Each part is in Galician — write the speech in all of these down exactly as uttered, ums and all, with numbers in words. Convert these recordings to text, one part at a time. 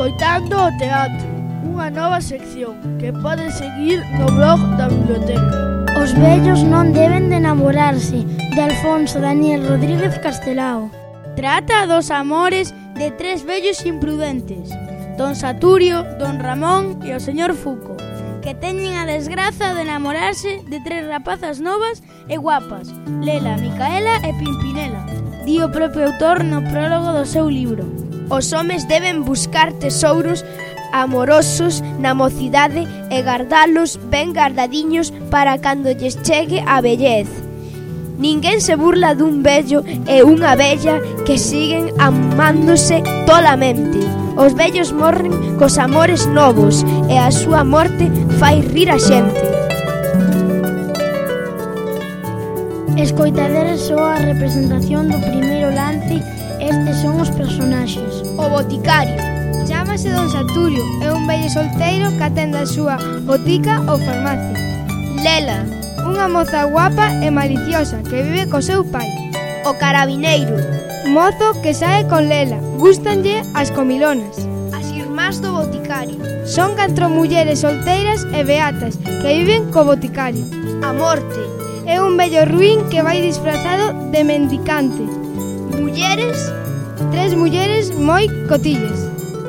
Escoitando o teatro, unha nova sección que pode seguir no blog da biblioteca. Os vellos non deben de namorarse, de Alfonso Daniel Rodríguez Castelao. Trata dos amores de tres vellos imprudentes, don Saturio, don Ramón e o señor Fuco, que teñen a desgraza de namorarse de tres rapazas novas e guapas, Lela, Micaela e Pimpinela, di o propio autor no prólogo do seu libro. Os homes deben buscar tesouros amorosos na mocidade e gardalos ben gardadiños para cando lles chegue a vellez. Ninguén se burla dun vello e unha vella que siguen amándose tolamente. Os vellos morren cos amores novos e a súa morte fai rir a xente. Escoitaderes só a representación do primeiro lance. Estes son os personaxes. O boticario. Chámase don Saturio, é un vello solteiro que atende a súa botica ou farmacia. Lela, unha moza guapa e maliciosa que vive co seu pai. O carabineiro, mozo que sae con Lela, gústanlle as comilonas. As irmás do boticario. Son catro mulleres solteiras e beatas que viven co boticario. A morte, é un vello ruín que vai disfrazado de mendicante. Mulleres, tres mulleres moi cotillas.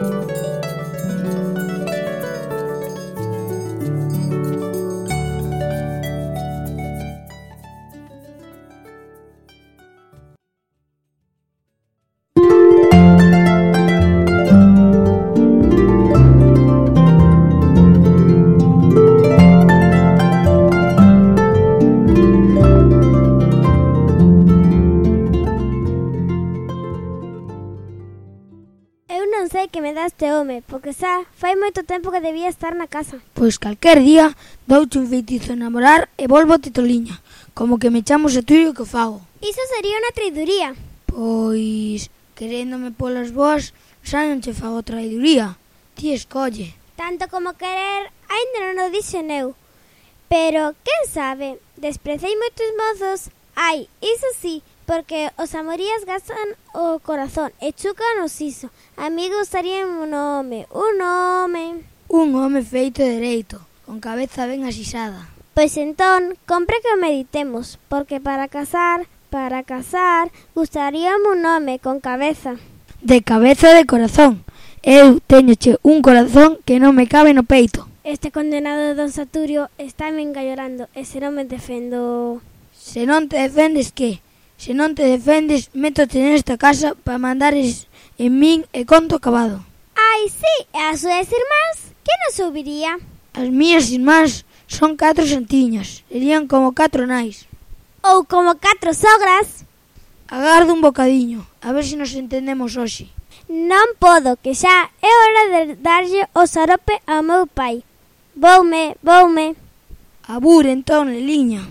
Este home, porque xa fai moito tempo que debía estar na casa. Pois calquer día douche un feitizo a namorar e volvo titoliña, como que me chamo Saturio que fago. Iso sería unha traiduría. Pois, queréndome polas boas, xa non che fago traiduría. Ti escolle. Tanto como querer, ainda non o dixen eu. Pero, quen sabe, desprecei moitos mozos. Ai, iso sí, porque os amorías gastan o corazón e chucan o siso. A mí gustaría un home, un home... Un home feito dereito, con cabeza ben asisada. Pois entón, compre que o meditemos, porque para casar, para casar, gustaríame un home con cabeza. De cabeza de corazón. Eu teñoche un corazón que non me cabe no peito. Este condenado don Saturio está me engallorando e se non me defendo... Se non te defendes, que? Se non te defendes, métote nesta casa para mandares en min e conto acabado. Ai, sí, e as súas irmás, que non subiría? As mías irmás son catro santiñas, serían como catro nais. Ou como catro sogras. Agardo un bocadiño, a ver se nos entendemos hoxe. Non podo, que xa é hora de darlle o xarope ao meu pai. Voume, voume. Abur, entón, Leliña.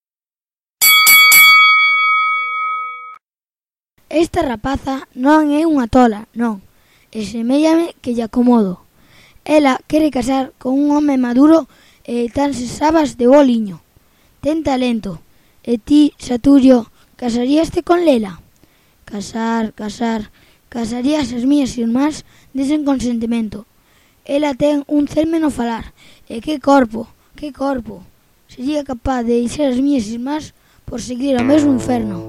Esta rapaza non é unha tola, non, e seméllame que lle acomodo. Ela quere casar con un home maduro e tan se sabas de boliño. Ten talento. E ti, Saturio, casaríaste con Lela? Casar, casar, casarías as mías irmás desen consentimento. Ela ten un celme no falar. E que corpo, que corpo. Sería capaz de deixar as mías irmás por seguir ao mesmo inferno.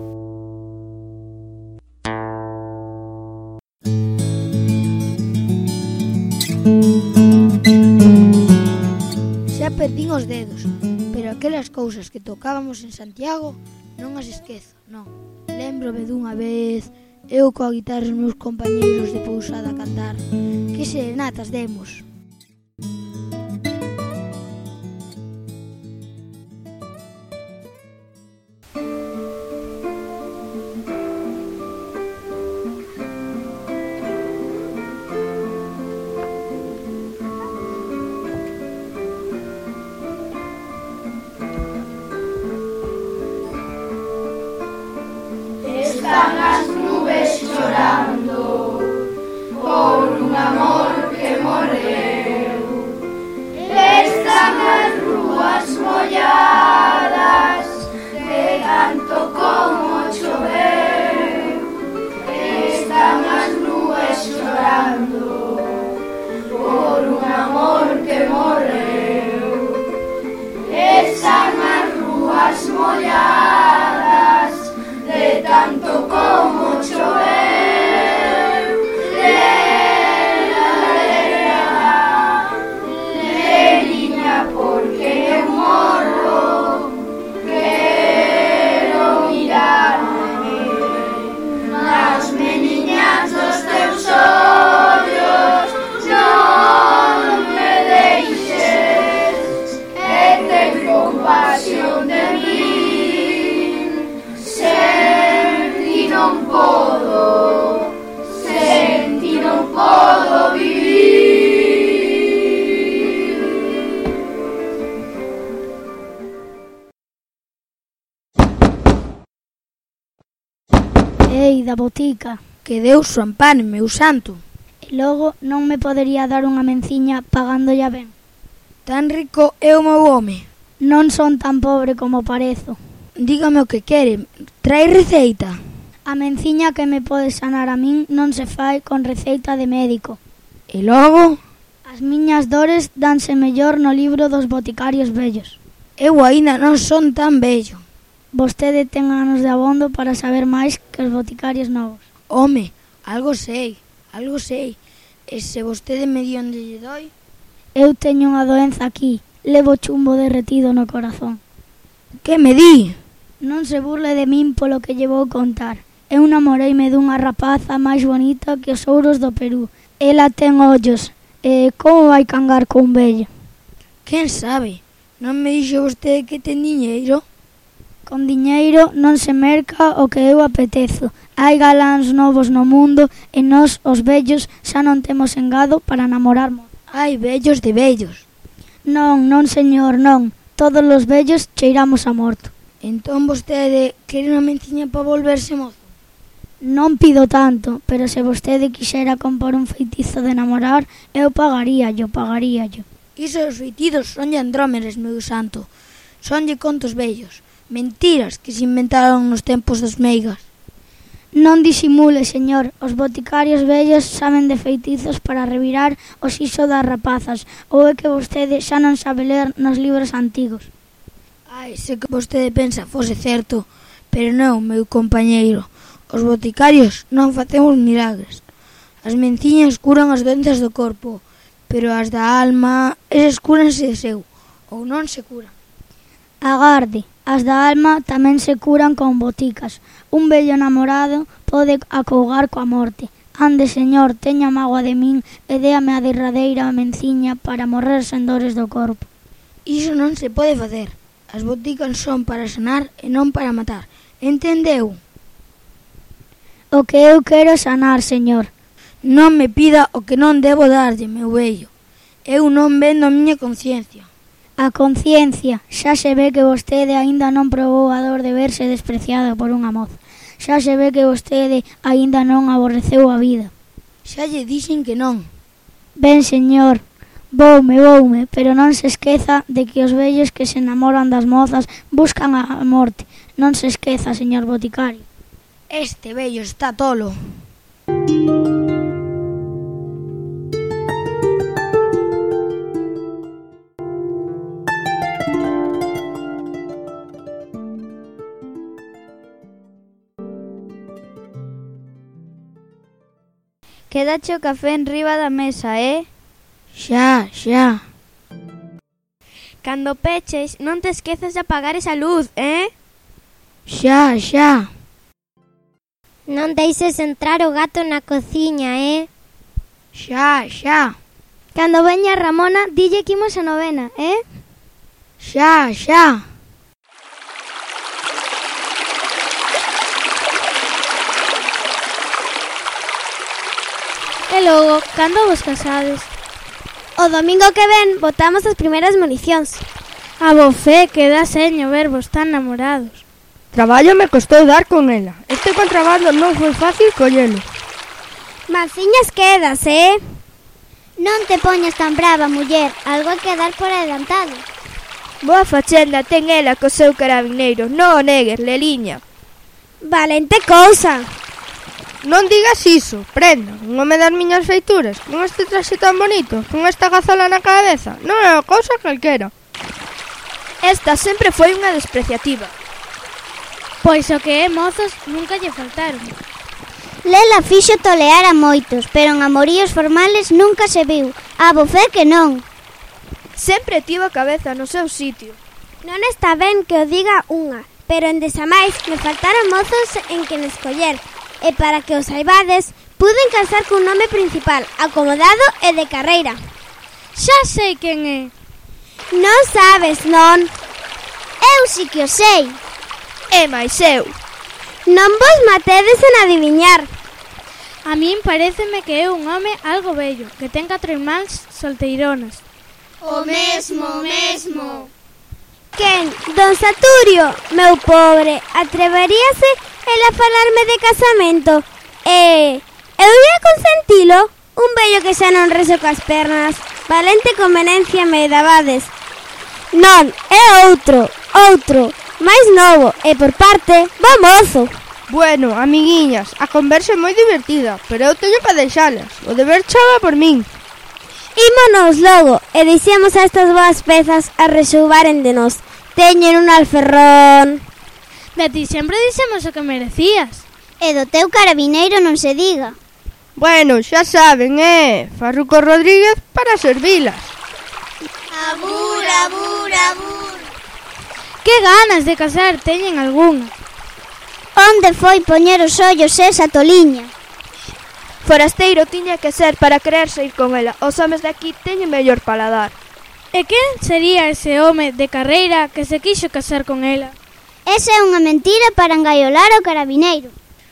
Xa perdín os dedos, pero aquelas cousas que tocábamos en Santiago non as esquezo, non. Lémbrome dunha vez, eu coa guitarra os meus compañeiros de pousada a cantar. Que serenatas demos. Están as nubes chorando por un amor que morreu. Están as rúas molladas de tanto como choveu. Están as nubes chorando Ei, da botica. Que Deus o ampare, meu santo. E logo non me podería dar unha menciña pagándolla ben. Tan rico é o meu home. Non son tan pobre como parezo. Dígame o que quere. Trae receita. A menciña que me pode sanar a min non se fai con receita de médico. E logo? As miñas dores danse mellor no libro dos boticarios vellos. Eu aínda non son tan vello. Vostede ten anos de abondo para saber máis que os boticarios novos. Home, algo sei, algo sei. E se vostede me di onde lle doi? Eu teño unha doenza aquí. Levo chumbo derretido no corazón. Que me di? Non se burle de min polo que lle vou contar. Eu namoreime dunha rapaza máis bonita que os ouros do Perú. Ela ten ollos. E como vai cangar con un vello? Quen sabe? Non me dixo vostede que ten diñeiro? Con diñeiro non se merca o que eu apetezo. Hai galáns novos no mundo e nós, os vellos, xa non temos engado para namorarmos. Hai vellos de vellos. Non, non, señor, non. Todos os vellos cheiramos a morto. Entón vostede quere unha menciña para volverse mozo? Non pido tanto, pero se vostede quixera compor un feitizo de namorar, eu pagaríallo, pagaríallo. Iso os feitidos son de Andrómenes, meu santo. Son de contos vellos. Mentiras que se inventaron nos tempos dos meigas. Non disimule, señor. Os boticarios vellos saben de feitizos para revirar o siso das rapazas. Ou é que vostede xa non sabe ler nos libros antigos? Ai, se que vostede pensa fose certo, pero non, meu compañeiro. Os boticarios non facemos milagres. As menciñas curan as doenzas do corpo, pero as da alma, esas cúranse de seu, ou non se curan. Agarde, as da alma tamén se curan con boticas. Un vello namorado pode acougar coa morte. Ande, señor, teña mágoa de min e déame a derradeira menciña para morrer sen dores do corpo. Iso non se pode facer. As boticas son para sanar e non para matar. Entendeu? O que eu quero sanar, señor. Non me pida o que non debo darlle, meu vello. Eu non vendo a miña conciencia. A conciencia. Xa se ve que vostede aínda non probou a dor de verse despreciado por unha moza. Xa se ve que vostede aínda non aborreceu a vida. Xa lle dixen que non. Ben, señor, voume, voume, pero non se esqueza de que os vellos que se enamoran das mozas buscan a morte. Non se esqueza, señor boticario. Este vello está tolo. Quedache o café en riba da mesa, eh? Xa, xa. Cando peches, non te esquezas de apagar esa luz, eh? Xa, xa. Non deixes entrar o gato na cociña, eh? Xa, xa. Cando veña Ramona, dille que imos a novena, eh? Xa, xa. E logo, cando vos casades? O domingo que ven, botamos as primeiras municións. A bofé, que dá seño verbos tan namorados. Traballo me costou dar con ela. Este contrabando non foi fácil collelo. Manciñas quedas, eh? Non te poñas tan brava, muller. Algo hai que dar por adelantado. Boa fachenda ten ela co seu carabineiro. Non o negues, Leliña. Valente cousa. Non digas iso, prenda. Un home das miñas feituras, con este traxe tan bonito, con esta gazola na cabeza. Non é unha cousa calquera. Esta sempre foi unha despreciativa. Pois o que é mozos nunca lle faltaron. Lela fixo tolear a moitos, pero en amoríos formales nunca se viu. A bofé que non. Sempre tivo a cabeza no seu sitio. Non está ben que o diga unha, pero en desamais me faltaron mozos en quen escoller. E para que os saibades, puden casar cun nome principal, acomodado e de carreira. Xa sei quen é. Non sabes, non? Eu si que o sei. E máis eu. Non vos matedes en adiviñar. A min paréceme que é un home algo bello, que ten catro irmáns solteironas. O mesmo, o mesmo. Quen? Don Saturio? Meu pobre, atreveríase ela falarme de casamento e eu ia consentilo. Un vello que xa non rezo coas pernas, valente convenencia me dabades. Non, é outro, outro, máis novo e por parte bo mozo. Bueno, amiguiñas, a conversa é moi divertida, pero eu teño que deixalas. O deber chama por min. Ímonos logo e deixemos a estas boas pezas a resoubaren de nós. Teñen un alferrón. De ti sempre dixemos o que merecías. E do teu carabineiro non se diga. Bueno, xa saben, eh, Farruco Rodríguez para servilas. Abur, abur, abur. Que ganas de casar teñen algunha. Onde foi poñer os ollos esa toliña? Forasteiro tiña que ser para quererse ir con ela. Os homes de aquí teñen mellor paladar. E quen sería ese home de carreira que se quixo casar con ela? Esa é unha mentira para engaiolar o carabineiro.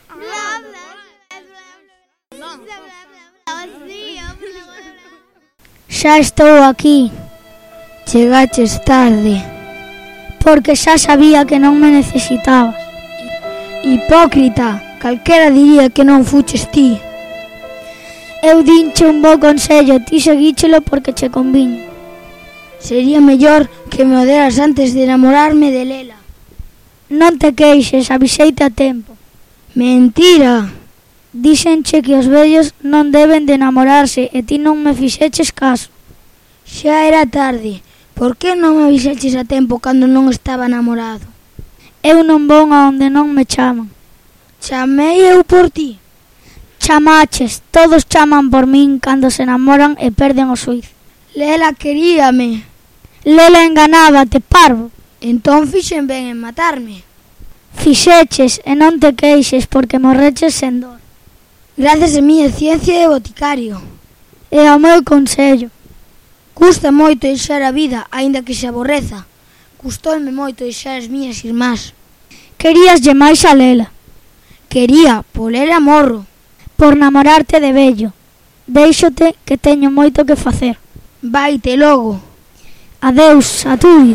Xa estou aquí. Chegaches tarde, porque xa sabía que non me necesitabas. Hipócrita, calquera diría que non fuches ti. Eu dinche un bo consello, ti seguíchelo porque che conviño. Sería mellor que me o deras antes de enamorarme de Lela. Non te queixes, aviseite a tempo. Mentira! Díxenche que os vellos non deben de enamorarse e ti non me fixeches caso. Xa era tarde. Por que non me aviseches a tempo cando non estaba namorado? Eu non vou a onde non me chaman. Chamei eu por ti. Chamaches, todos chaman por min cando se enamoran e perden o xuízo. Lela queríame. Lela enganábate, parvo. Entón fixen ben en matarme. Fixeches e non te queixes porque morreches sen dor. Gracias a miña ciencia de boticario. E ao meu consello. Custa moito deixar a vida, aínda que se aborreza. Custoume moito deixar as miñas irmás. Queríaslle máis a Lela. Quería, por ela morro. Por namorarte de vello. Déixote que teño moito que facer. Vaite logo. Adeus, Aturio.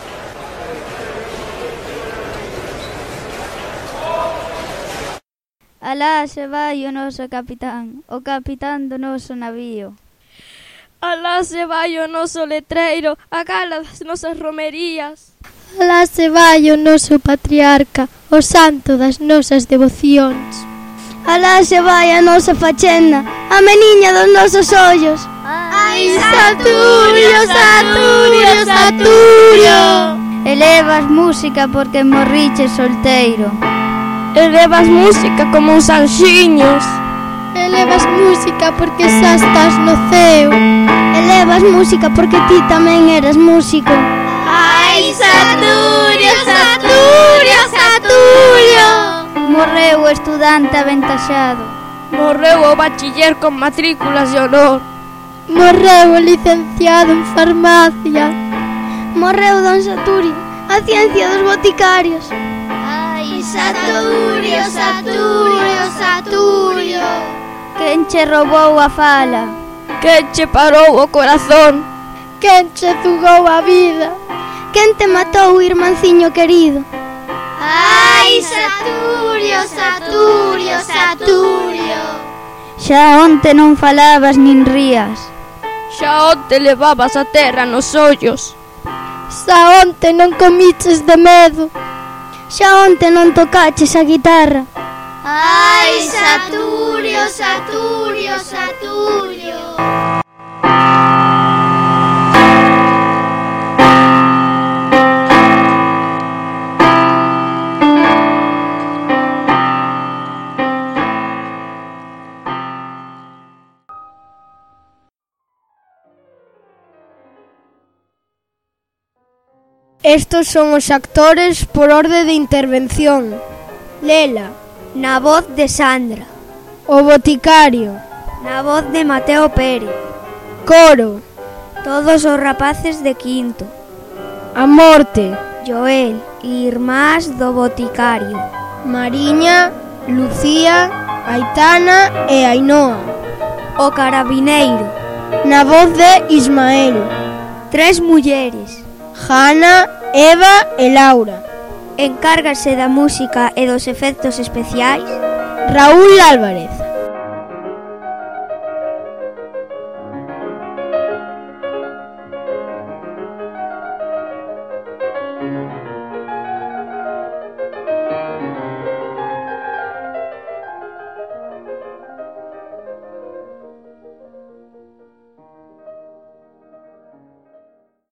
Alá se vai o noso capitán, o capitán do noso navío. Alá se vai o noso letreiro, a gala das nosas romerías. Alá se vai o noso patriarca, o santo das nosas devocións. Alá se vai a nosa fachenda, a meniña dos nosos ollos. Ai, Saturio, Saturio, Saturio. Elevas música porque morriches solteiro. Elevas música como uns anxiños. Elevas música porque xa estás no ceo. Elevas música porque ti tamén eras músico. Ai, Saturio, Saturio, Saturio. Morreu o estudante aventaxado. Morreu o bachiller con matrículas de honor. Morreu o licenciado en farmacia. Morreu don Saturio, a ciencia dos boticarios. Ai, Saturio, Saturio, Saturio. Quen che roubou a fala? Quen che parou o corazón? Quen che zugou a vida? Quen te matou, irmanciño querido? Ai, Saturio, Saturio, Saturio. Xa onte non falabas nin rías. Xa onte levabas a terra nos ollos. Xa onte non comiches de medo. Xa onte non tocaches a guitarra. Ai, Saturio, Saturio, Saturio. Estos son os actores por orde de intervención. Lela, na voz de Sandra. O boticario, na voz de Mateo Pérez. Coro, todos os rapaces de quinto. A morte, Joel, irmás do boticario. Mariña, Lucía, Aitana e Ainhoa. O carabineiro, na voz de Ismael. Tres mulleres, Jana, Eva e Laura. encárgase da música e dos efectos especiais Raúl Álvarez. Thank you.